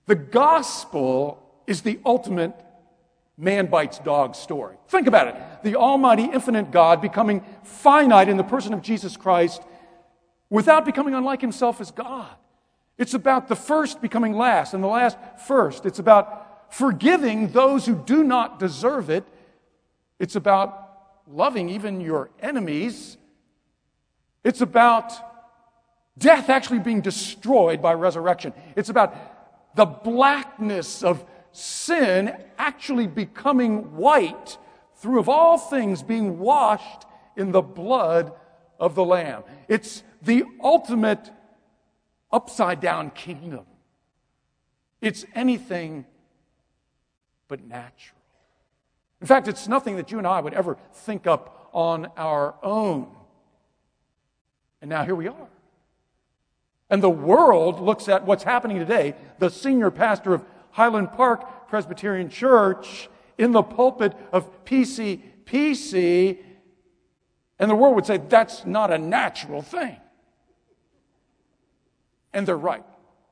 The gospel is the ultimate man bites dog story. Think about it. The almighty, infinite God becoming finite in the person of Jesus Christ without becoming unlike himself as God. It's about the first becoming last and the last first. It's about forgiving those who do not deserve it. It's about loving even your enemies. It's about death actually being destroyed by resurrection. It's about the blackness of sin actually becoming white through, of all things, being washed in the blood of the Lamb. It's the ultimate upside-down kingdom. It's anything but natural. In fact, it's nothing that you and I would ever think up on our own. And now here we are. And the world looks at what's happening today. The senior pastor of Highland Park Presbyterian Church in the pulpit of PCPC, and the world would say, that's not a natural thing. And they're right.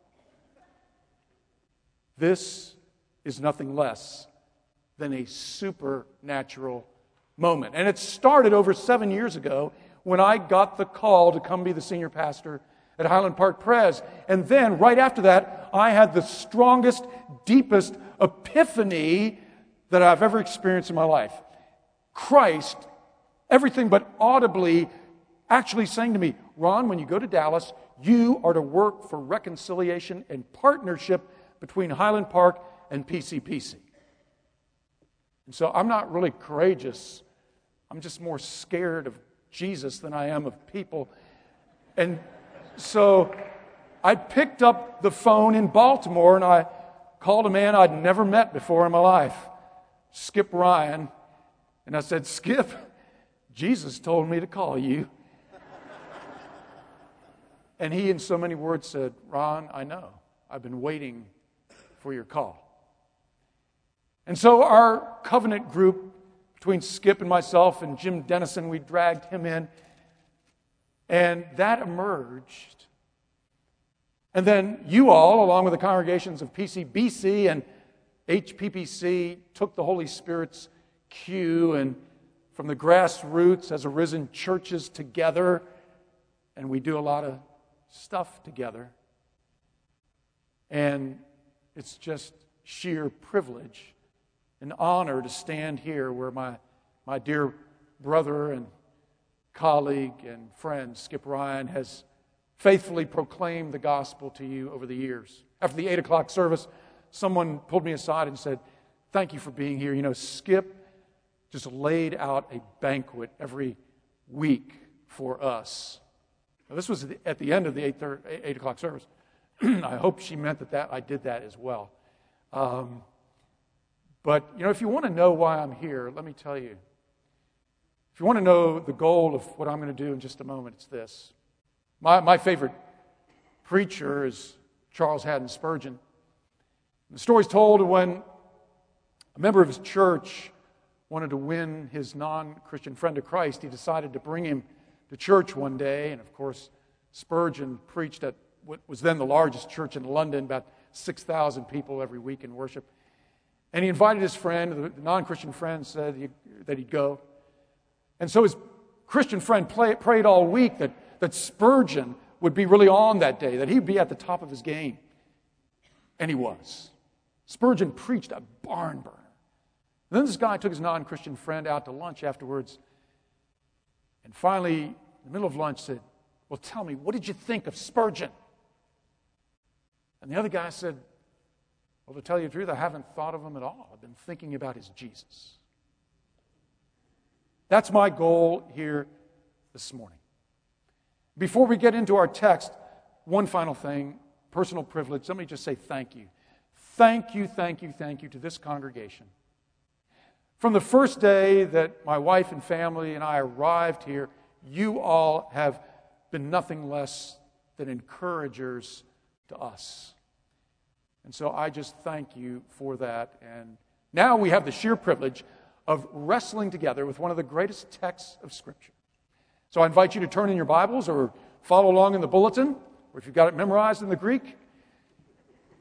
This is nothing less than a supernatural moment. And it started over 7 years ago when I got the call to come be the senior pastor at Highland Park Pres. And then, right after that, I had the strongest, deepest epiphany that I've ever experienced in my life. Christ, everything but audibly, actually saying to me, Ron, when you go to Dallas, you are to work for reconciliation and partnership between Highland Park and PCPC. And so I'm not really courageous. I'm just more scared of Jesus than I am of people. And so I picked up the phone in Baltimore and I called a man I'd never met before in my life, Skip Ryan. And I said, Skip, Jesus told me to call you. And he, in so many words, said, Ron, I know. I've been waiting for your call. And so our covenant group, between Skip and myself and Jim Dennison, we dragged him in. And that emerged. And then you all, along with the congregations of PCBC and HPPC, took the Holy Spirit's cue and from the grassroots has arisen churches together. And we do a lot of stuff together. And it's just sheer privilege, an honor to stand here where my dear brother and colleague and friend, Skip Ryan, has faithfully proclaimed the gospel to you over the years. After the 8 o'clock service, someone pulled me aside and said, thank you for being here. You know, Skip just laid out a banquet every week for us. Now, this was at the end of the 8 o'clock service. I hope she meant that I did that as well. But, you know, if you want to know why I'm here, let me tell you. If you want to know the goal of what I'm going to do in just a moment, it's this. My favorite preacher is Charles Haddon Spurgeon. The story's told when a member of his church wanted to win his non-Christian friend to Christ. He decided to bring him to church one day, and of course, Spurgeon preached at what was then the largest church in London, about 6,000 people every week in worship. And he invited his friend, the non-Christian friend said that he'd go. And so his Christian friend prayed all week that Spurgeon would be really on that day, that he'd be at the top of his game. And he was. Spurgeon preached a barn burner. And then this guy took his non-Christian friend out to lunch afterwards. And finally, in the middle of lunch, said, well, tell me, what did you think of Spurgeon? And the other guy said, well, to tell you the truth, I haven't thought of him at all. I've been thinking about his Jesus. That's my goal here this morning. Before we get into our text, one final thing, personal privilege. Let me just say thank you. Thank you, thank you, thank you to this congregation. From the first day that my wife and family and I arrived here, you all have been nothing less than encouragers to us. And so I just thank you for that. And now we have the sheer privilege of wrestling together with one of the greatest texts of Scripture. So I invite you to turn in your Bibles or follow along in the bulletin, or if you've got it memorized in the Greek.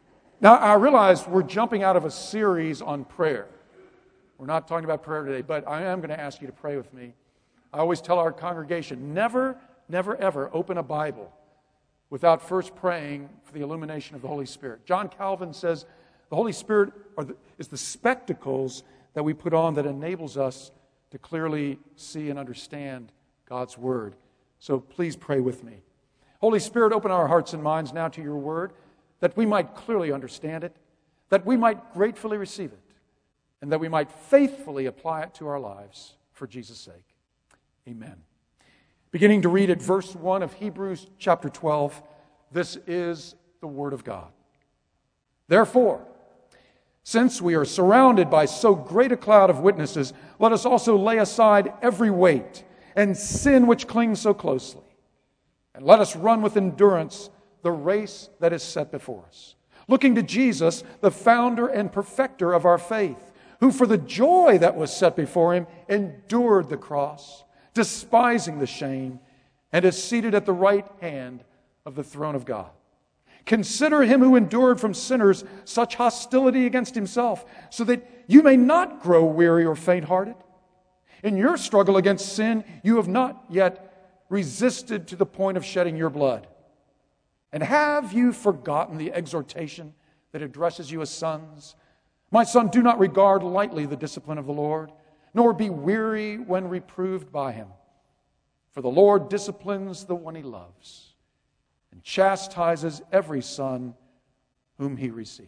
Now, I realize we're jumping out of a series on prayer. We're not talking about prayer today, but I am going to ask you to pray with me. I always tell our congregation, never, ever open a Bible without first praying for the illumination of the Holy Spirit. John Calvin says the Holy Spirit is the spectacles that we put on that enables us to clearly see and understand God's Word. So please pray with me. Holy Spirit, open our hearts and minds now to your Word, that we might clearly understand it, that we might gratefully receive it, and that we might faithfully apply it to our lives for Jesus' sake. Amen. Beginning to read at verse 1 of Hebrews chapter 12, this is the Word of God. Therefore, since we are surrounded by so great a cloud of witnesses, let us also lay aside every weight and sin which clings so closely, and let us run with endurance the race that is set before us, looking to Jesus, the founder and perfecter of our faith, who for the joy that was set before him endured the cross, despising the shame, and is seated at the right hand of the throne of God. Consider him who endured from sinners such hostility against himself, so that you may not grow weary or faint-hearted. In your struggle against sin, you have not yet resisted to the point of shedding your blood. And have you forgotten the exhortation that addresses you as sons? My son, do not regard lightly the discipline of the Lord, nor be weary when reproved by him. For the Lord disciplines the one he loves, and chastises every son whom he receives.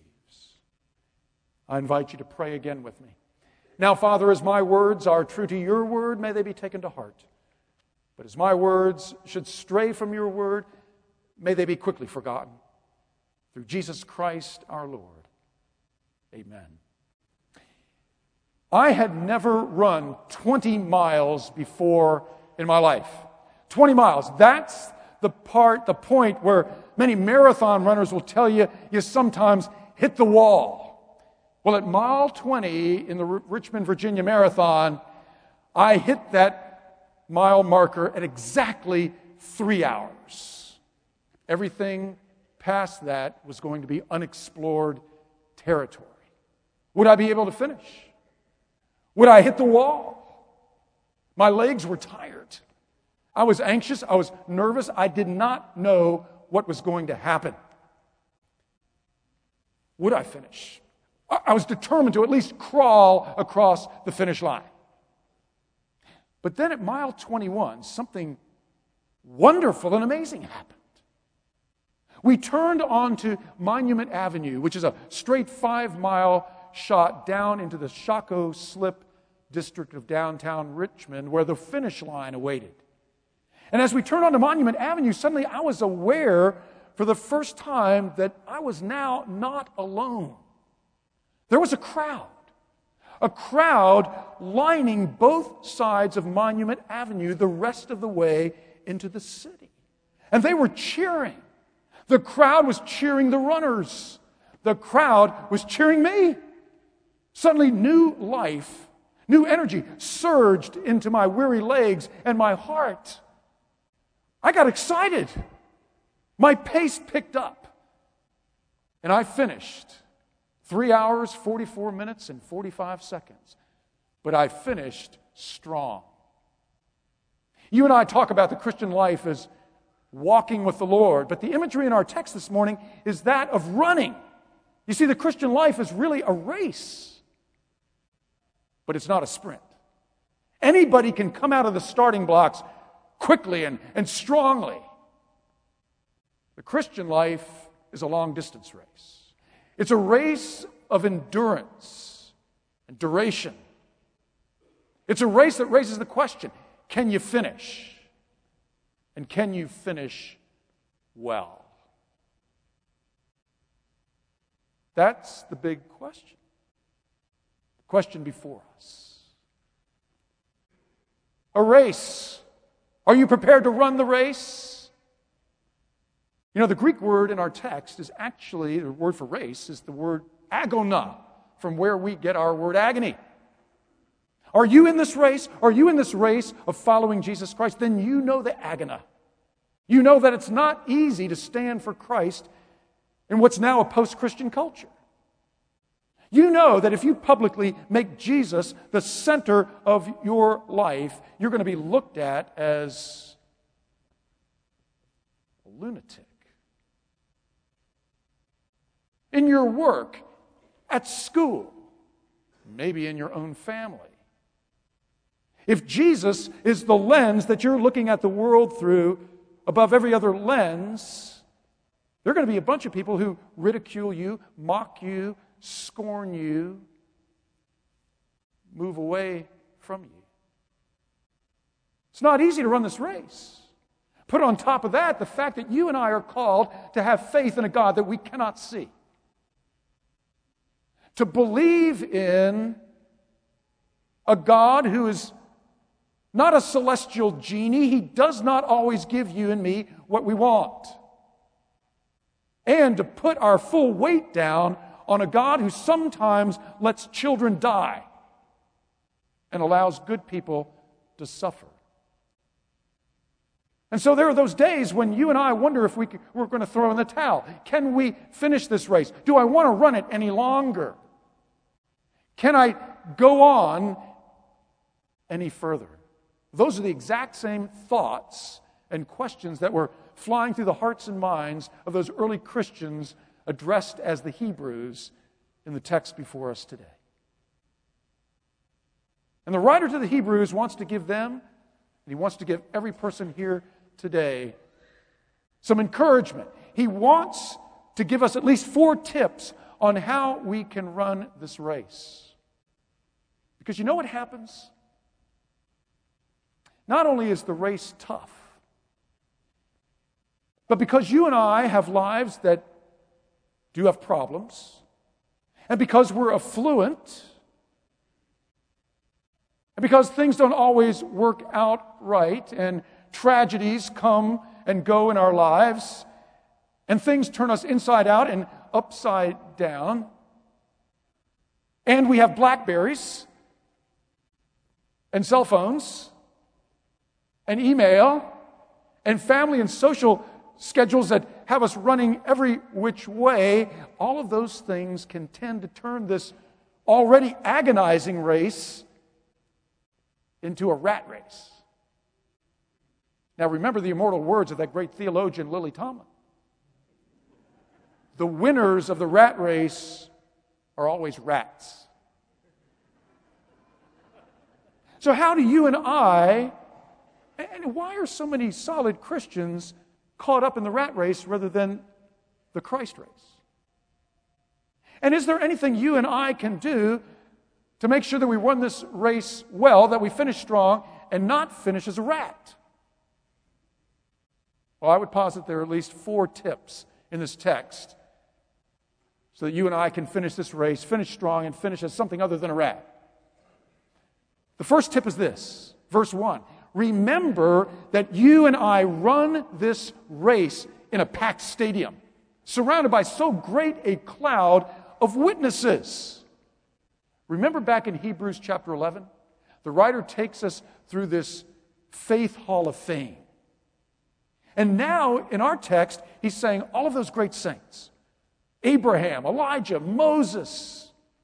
I invite you to pray again with me. Now, Father, as my words are true to your word, may they be taken to heart. But as my words should stray from your word, may they be quickly forgotten. Through Jesus Christ our Lord. Amen. I had never run 20 miles before in my life. 20 miles. That's the point where many marathon runners will tell you you sometimes hit the wall. Well, at mile 20 in the Richmond, Virginia Marathon, I hit that mile marker at exactly 3 hours. Everything past that was going to be unexplored territory. Would I be able to finish? Would I hit the wall? My legs were tired. I was anxious. I was nervous. I did not know what was going to happen. Would I finish? I was determined to at least crawl across the finish line. But then at mile 21, something wonderful and amazing happened. We turned onto Monument Avenue, which is a straight 5-mile shot down into the Shockoe Slip district of downtown Richmond, where the finish line awaited. And as we turned onto Monument Avenue, suddenly I was aware for the first time that I was now not alone. There was a crowd lining both sides of Monument Avenue the rest of the way into the city. And they were cheering. The crowd was cheering the runners. The crowd was cheering me. Suddenly, new life, new energy surged into my weary legs and my heart. I got excited. My pace picked up. And I finished 3 hours, 44 minutes, and 45 seconds. But I finished strong. You and I talk about the Christian life as walking with the Lord, but the imagery in our text this morning is that of running. You see, the Christian life is really a race, but it's not a sprint. Anybody can come out of the starting blocks quickly and strongly. The Christian life is a long-distance race. It's a race of endurance and duration. It's a race that raises the question, can you finish? And can you finish well? That's the big question. The question before us. A race. Are you prepared to run the race? You know, the Greek word in our text is actually, the word for race is the word agona, from where we get our word agony. Are you in this race? Are you in this race of following Jesus Christ? Then you know the agony. You know that it's not easy to stand for Christ in what's now a post-Christian culture. You know that if you publicly make Jesus the center of your life, you're going to be looked at as a lunatic. In your work, at school, maybe in your own family. If Jesus is the lens that you're looking at the world through above every other lens, there are going to be a bunch of people who ridicule you, mock you, scorn you, move away from you. It's not easy to run this race. Put on top of that the fact that you and I are called to have faith in a God that we cannot see. To believe in a God who is not a celestial genie. He does not always give you and me what we want. And to put our full weight down on a God who sometimes lets children die and allows good people to suffer. And so there are those days when you and I wonder if we're going to throw in the towel. Can we finish this race? Do I want to run it any longer? Can I go on any further? Those are the exact same thoughts and questions that were flying through the hearts and minds of those early Christians addressed as the Hebrews in the text before us today. And the writer to the Hebrews wants to give them, and he wants to give every person here today, some encouragement. He wants to give us at least 4 tips on how we can run this race. Because you know what happens? Not only is the race tough, but because you and I have lives that do have problems, and because we're affluent, and because things don't always work out right, and tragedies come and go in our lives, and things turn us inside out and upside down, and we have BlackBerries, and cell phones, and email, and family and social schedules that have us running every which way, all of those things can tend to turn this already agonizing race into a rat race. Now remember the immortal words of that great theologian Lily Tomlin. The winners of the rat race are always rats. So how do you and I, and why are so many solid Christians caught up in the rat race rather than the Christ race? And is there anything you and I can do to make sure that we run this race well, that we finish strong, and not finish as a rat? Well, I would posit there are at least 4 tips in this text so that you and I can finish this race, finish strong, and finish as something other than a rat. The first tip is this, verse 1. Remember that you and I run this race in a packed stadium, surrounded by so great a cloud of witnesses. Remember back in Hebrews chapter 11? The writer takes us through this faith hall of fame. And now, in our text, he's saying all of those great saints, Abraham, Elijah, Moses,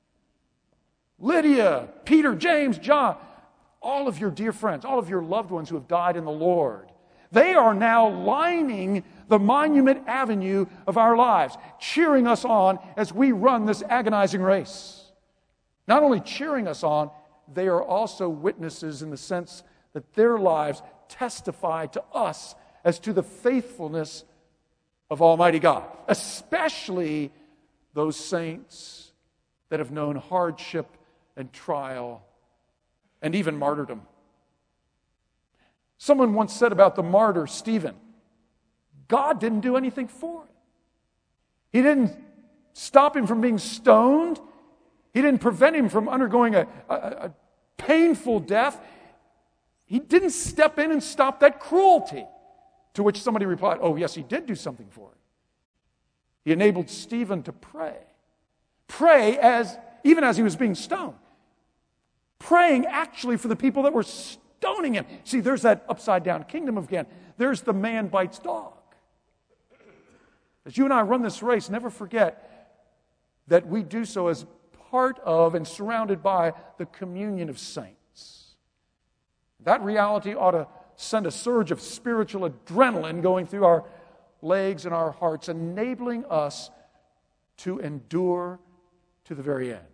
Lydia, Peter, James, John, all of your dear friends, all of your loved ones who have died in the Lord, they are now lining the monument avenue of our lives, cheering us on as we run this agonizing race. Not only cheering us on, they are also witnesses in the sense that their lives testify to us as to the faithfulness of Almighty God, especially those saints that have known hardship and trial and even martyrdom. Someone once said about the martyr Stephen, God didn't do anything for him. He didn't stop him from being stoned. He didn't prevent him from undergoing a painful death. He didn't step in and stop that cruelty. To which somebody replied, oh, yes, he did do something for him. He enabled Stephen to pray. Pray even as he was being stoned. Praying actually for the people that were stoning him. See, there's that upside down kingdom again. There's the man bites dog. As you and I run this race, never forget that we do so as part of and surrounded by the communion of saints. That reality ought to send a surge of spiritual adrenaline going through our legs and our hearts, enabling us to endure to the very end.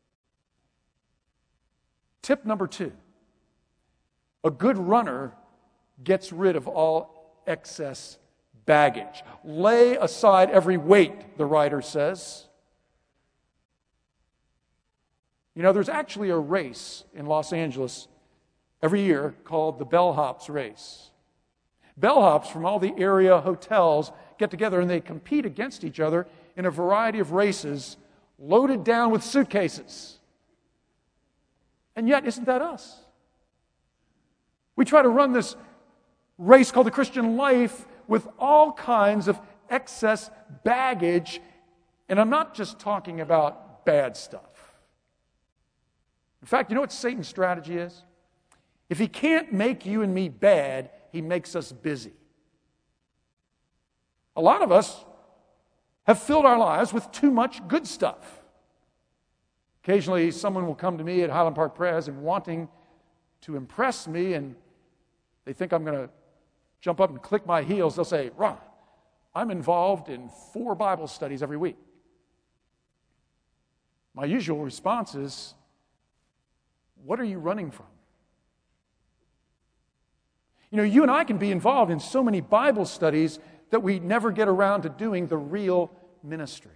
Tip number 2. A good runner gets rid of all excess baggage. Lay aside every weight, the writer says. You know, there's actually a race in Los Angeles every year called the Bellhops Race. Bellhops from all the area hotels get together and they compete against each other in a variety of races loaded down with suitcases. And yet, isn't that us? We try to run this race called the Christian life with all kinds of excess baggage, and I'm not just talking about bad stuff. In fact, you know what Satan's strategy is? If he can't make you and me bad, he makes us busy. A lot of us have filled our lives with too much good stuff. Occasionally, someone will come to me at Highland Park Pres and wanting to impress me, and they think I'm going to jump up and click my heels. They'll say, "Ron, I'm involved in 4 Bible studies every week." My usual response is, "What are you running from?" You know, you and I can be involved in so many Bible studies that we never get around to doing the real ministry.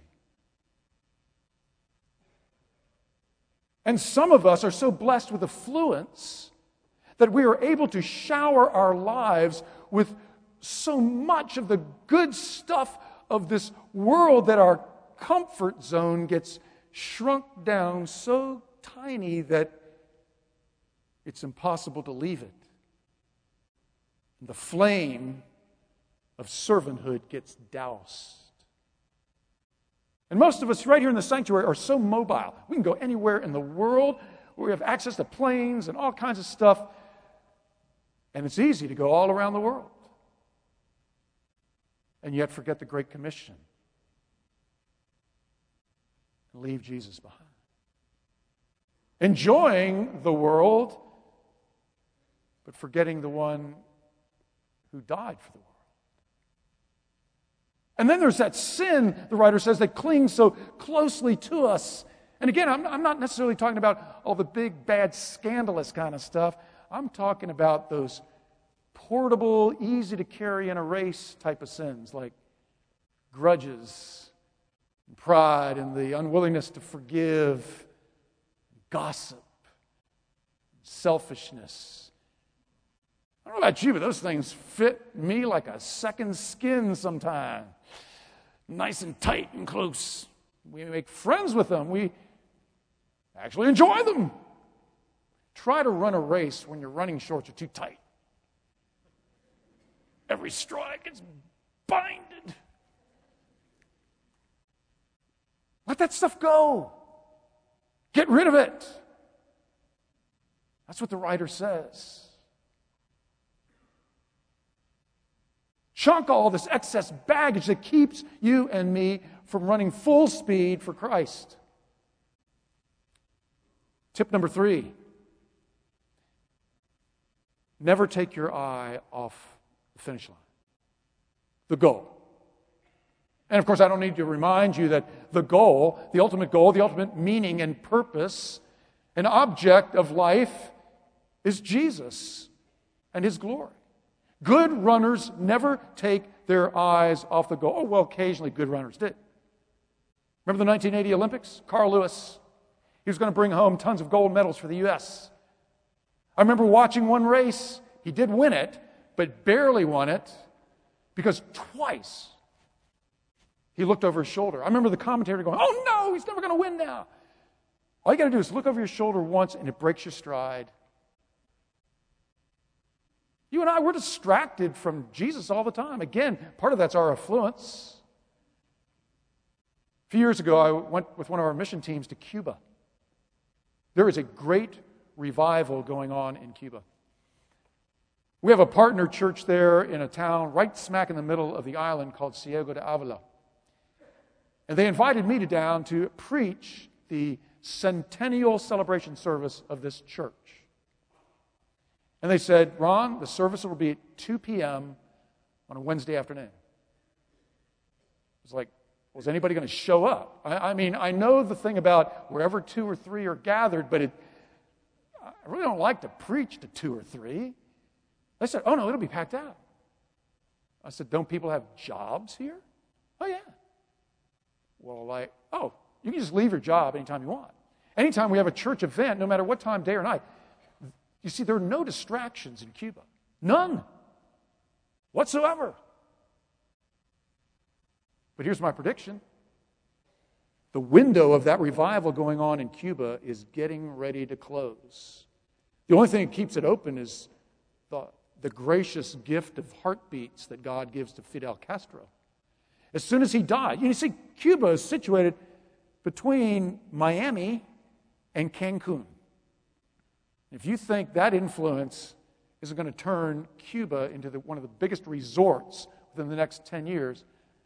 And some of us are so blessed with affluence that we are able to shower our lives with so much of the good stuff of this world that our comfort zone gets shrunk down so tiny that it's impossible to leave it. The flame of servanthood gets doused. And most of us right here in the sanctuary are so mobile. We can go anywhere in the world where we have access to planes and all kinds of stuff. And it's easy to go all around the world. And yet forget the Great Commission. And leave Jesus behind. Enjoying the world, but forgetting the one who died for the world. And then there's that sin, the writer says, that clings so closely to us. And again, I'm not necessarily talking about all the big, bad, scandalous kind of stuff. I'm talking about those portable, easy to carry in a race type of sins, like grudges, and pride, and the unwillingness to forgive, gossip, selfishness. I don't know about you, but those things fit me like a second skin sometimes. Nice and tight and close. We make friends with them. We actually enjoy them. Try to run a race when your running shorts are too tight. Every stride gets binded. Let that stuff go. Get rid of it. That's what the writer says. Chunk all this excess baggage that keeps you and me from running full speed for Christ. Tip number 3. Never take your eye off the finish line. The goal. And of course, I don't need to remind you that the goal, the ultimate meaning and purpose, an object of life is Jesus and His glory. Good runners never take their eyes off the goal. Oh, well, occasionally good runners did. Remember the 1980 Olympics? Carl Lewis. He was going to bring home tons of gold medals for the U.S. I remember watching one race. He did win it, but barely won it because twice he looked over his shoulder. I remember the commentator going, "Oh no, he's never going to win now." All you got to do is look over your shoulder once and it breaks your stride. You and I, we're distracted from Jesus all the time. Again, part of that's our affluence. A few years ago, I went with one of our mission teams to Cuba. There is a great revival going on in Cuba. We have a partner church there in a town right smack in the middle of the island called Ciego de Ávila. And they invited me down to preach the centennial celebration service of this church. And they said, Ron, the service will be at 2 p.m. on a Wednesday afternoon. It was like, was anybody going to show up? I mean, I know the thing about wherever 2 or 3 are gathered, but I really don't like to preach to 2 or 3. They said, oh no, it'll be packed out. I said, don't people have jobs here? Oh yeah. Well, you can just leave your job anytime you want. Anytime we have a church event, no matter what time, day or night. You see, there are no distractions in Cuba. None. Whatsoever. But here's my prediction. The window of that revival going on in Cuba is getting ready to close. The only thing that keeps it open is the gracious gift of heartbeats that God gives to Fidel Castro. As soon as he died, you see, Cuba is situated between Miami and Cancun. If you think that influence is going to turn Cuba into one of the biggest resorts within the next 10 years,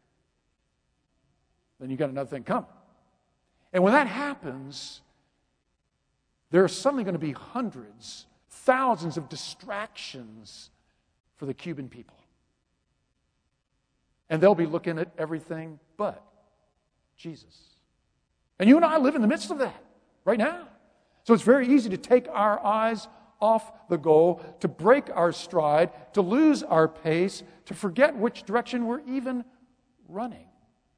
then you've got another thing coming. And when that happens, there are suddenly going to be hundreds, thousands of distractions for the Cuban people. And they'll be looking at everything but Jesus. And you and I live in the midst of that right now. So it's very easy to take our eyes off the goal, to break our stride, to lose our pace, to forget which direction we're even running.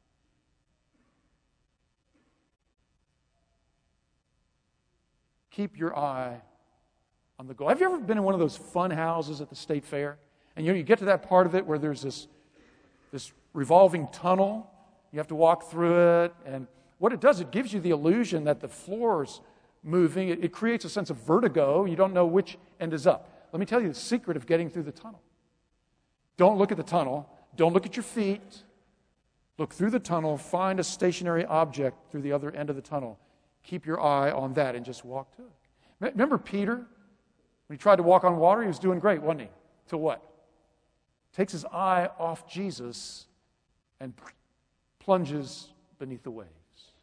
Keep your eye on the goal. Have you ever been in one of those fun houses at the state fair? And you get to that part of it where there's this revolving tunnel. You have to walk through it. And what it does, it gives you the illusion that the floor's moving. It creates a sense of vertigo. You don't know which end is up. Let me tell you the secret of getting through the tunnel. Don't look at the tunnel. Don't look at your feet. Look through the tunnel. Find a stationary object through the other end of the tunnel. Keep your eye on that and just walk to it. Remember Peter? When he tried to walk on water, he was doing great, wasn't he? Till what? Takes his eye off Jesus and plunges beneath the waves.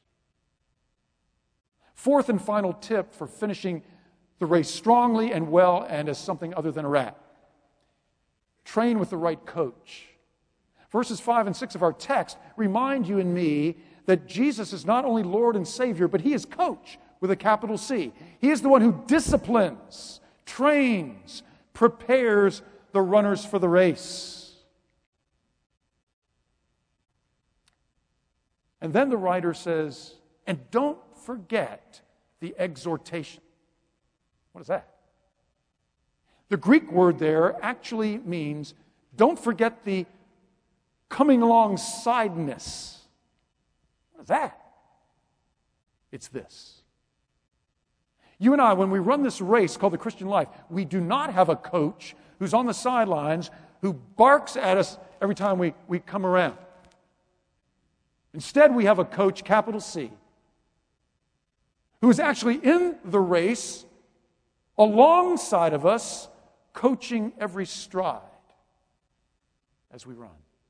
Fourth and final tip for finishing the race strongly and well and as something other than a rat. Train with the right coach. Verses 5 and 6 of our text remind you and me that Jesus is not only Lord and Savior, but He is coach with a capital C. He is the one who disciplines, trains, prepares the runners for the race. And then the writer says, and don't forget the exhortation. What is that? The Greek word there actually means don't forget the coming alongsideness. What is that? It's this. You and I, when we run this race called the Christian life, we do not have a coach who's on the sidelines who barks at us every time we come around. Instead, we have a coach, capital C, who is actually in the race alongside of us, coaching every stride as we run.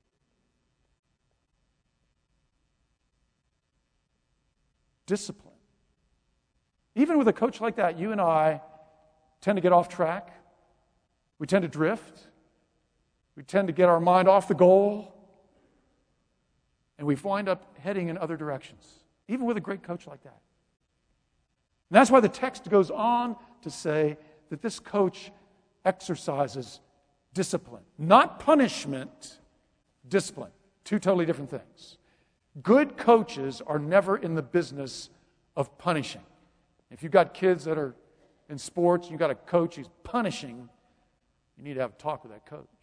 Discipline. Even with a coach like that, you and I tend to get off track. We tend to drift. We tend to get our mind off the goal. And we wind up heading in other directions, even with a great coach like that. And that's why the text goes on to say that this coach exercises discipline. Not punishment, discipline. Two totally different things. Good coaches are never in the business of punishing. If you've got kids that are in sports, you've got a coach who's punishing, you need to have a talk with that coach.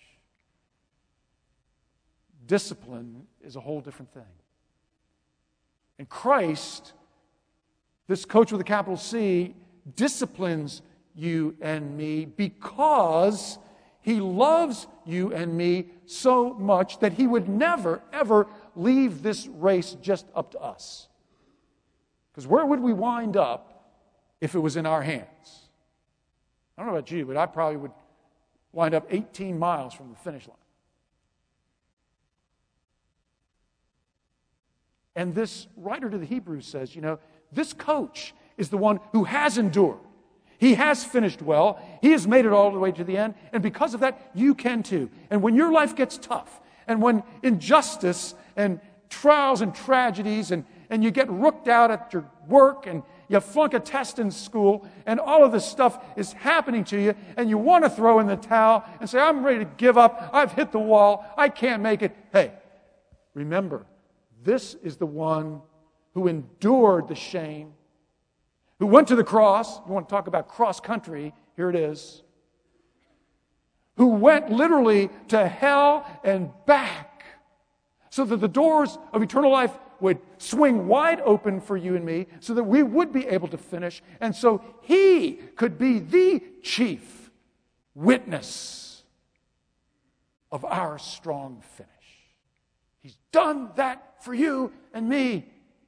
Discipline is a whole different thing. And Christ, this coach with a capital C, disciplines you and me because He loves you and me so much that He would never, ever leave this race just up to us. Because where would we wind up if it was in our hands? I don't know about you, but I probably would wind up 18 miles from the finish line. And this writer to the Hebrews says, this coach is the one who has endured. He has finished well. He has made it all the way to the end. And because of that, you can too. And when your life gets tough, and when injustice and trials and tragedies, and you get rooked out at your work, and you flunk a test in school, and all of this stuff is happening to you, and you want to throw in the towel and say, I'm ready to give up. I've hit the wall. I can't make it. Hey, remember, this is the one who endured the shame, who went to the cross. You want to talk about cross country? Here it is. Who went literally to hell and back so that the doors of eternal life would swing wide open for you and me so that we would be able to finish. And so he could be the chief witness of our strong finish. He's done that for you and me.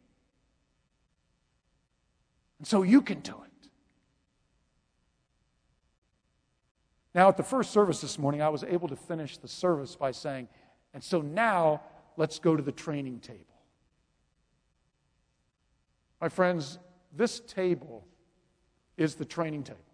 And so you can do it. Now, at the first service this morning, I was able to finish the service by saying, and so now let's go to the training table. My friends, this table is the training table.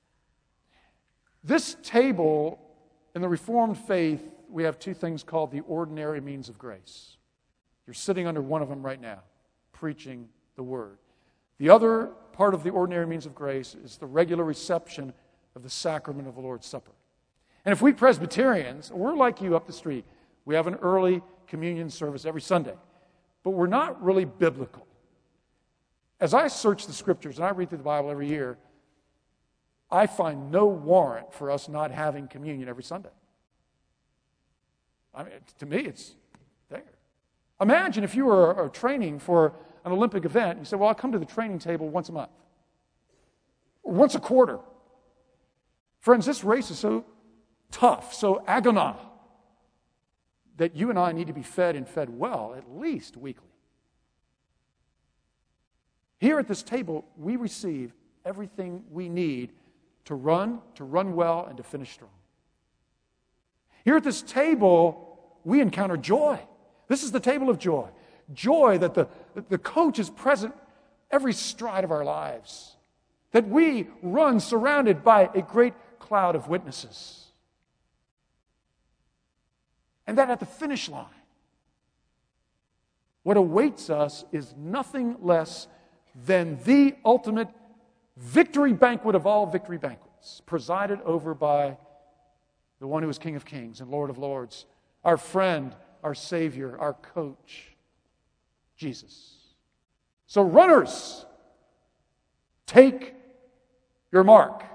This table, in the Reformed faith, we have two things called the ordinary means of grace. You're sitting under one of them right now, preaching the Word. The other part of the ordinary means of grace is the regular reception of the sacrament of the Lord's Supper. And if we Presbyterians, we're like you up the street. We have an early communion service every Sunday, but we're not really biblical. As I search the Scriptures, and I read through the Bible every year, I find no warrant for us not having communion every Sunday. I mean, to me, it's there. Imagine if you were training for an Olympic event, and you said, well, I'll come to the training table once a month, or once a quarter. Friends, this race is so tough, so agonizing, that you and I need to be fed and fed well, at least weekly. Here at this table, we receive everything we need to run well, and to finish strong. Here at this table, we encounter joy. This is the table of joy. Joy that the coach is present every stride of our lives. That we run surrounded by a great cloud of witnesses. And that at the finish line, what awaits us is nothing less than the ultimate victory banquet of all victory banquets, presided over by the one who is King of Kings and Lord of Lords, our friend, our Savior, our coach, Jesus. So runners, take your mark.